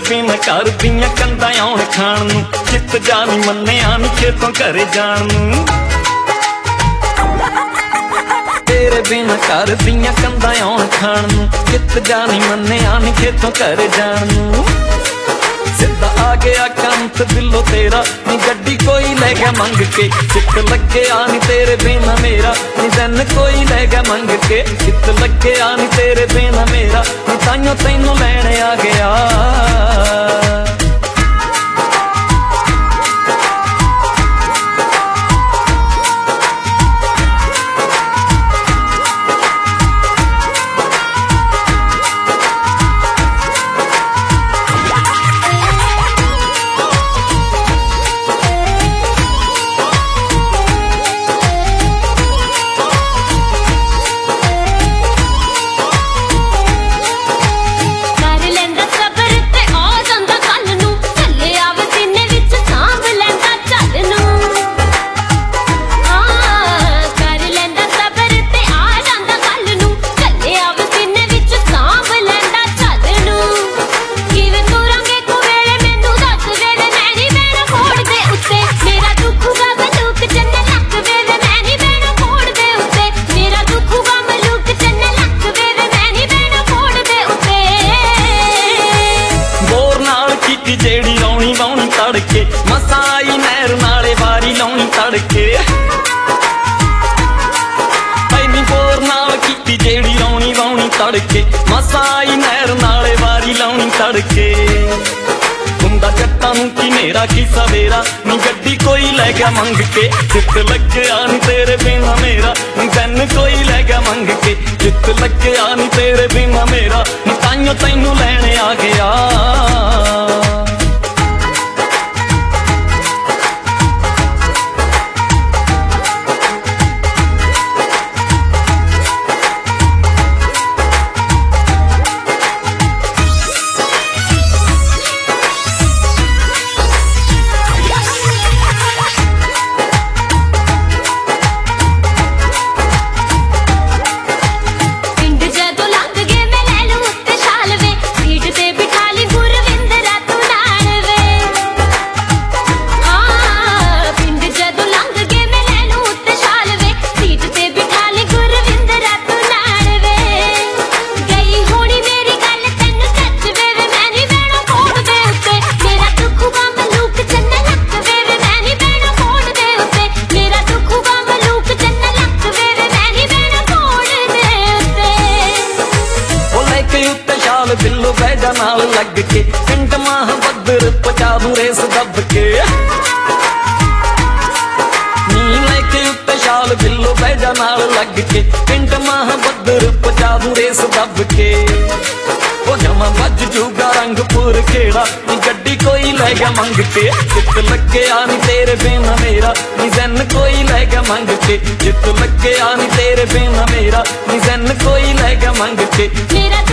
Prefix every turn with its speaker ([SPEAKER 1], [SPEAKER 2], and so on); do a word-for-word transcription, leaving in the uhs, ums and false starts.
[SPEAKER 1] बिन घर दियां कंधां आउण खाण नूं, चित जा नी मन्निया नी खेतों घरे जाण नूं। तेरे बिन घर दियां कंधां आउण खाण नूं, चित जा नी मन्निया नी खेतों घरे जाण नूं। सिद्धा आ गया कंत दिलों तेरा, नी गड्डी कोई ले गया मंग के, चित लगे आनी तेरे बिना मेरा, नी दिन कोई ले गया मंग के, चित लगे आनी तेरे बिना मेरा, नी ताइयों तैनू लैणे आ गया। जेड़ी रौनी वाउनी तड़के, मसाई नहर नाले वारी लाउनी तड़के, पैनी बोर नाल कीती जेड़ी रौनी वाउनी तड़के, मसाई नहर नाले वारी लाउनी तड़के। हुंदा जट्टां नूं की नेरा की सवेरा, नी गड्डी कोई लै गया मंग के, चित लग्या नी तेरे बिना मेरा, नी दिन कोई लै गया मंग के, चित लग्या नी तेरे बिना मेरा, नी ताइयों तैनू लैणे आ गया। दिलों बैजा नाल लग के, पिंड माह बदर पचा दूं रेस दब के, नी लेके उत्ते शाल दिलों बैजा नाल लग के, पिंड माह बदर पचा दूं रेस दब के। ओ जमा बज जूगा रंगपुर खेड़ा, नी गड्डी कोई लै गया मंग के, चित लगे आनी तेरे बिना मेरा, नी दिन कोई लै गया मंग के, चित लगे आनी तेरे बिना मेरा, नी दिन कोई लै गया मंग के।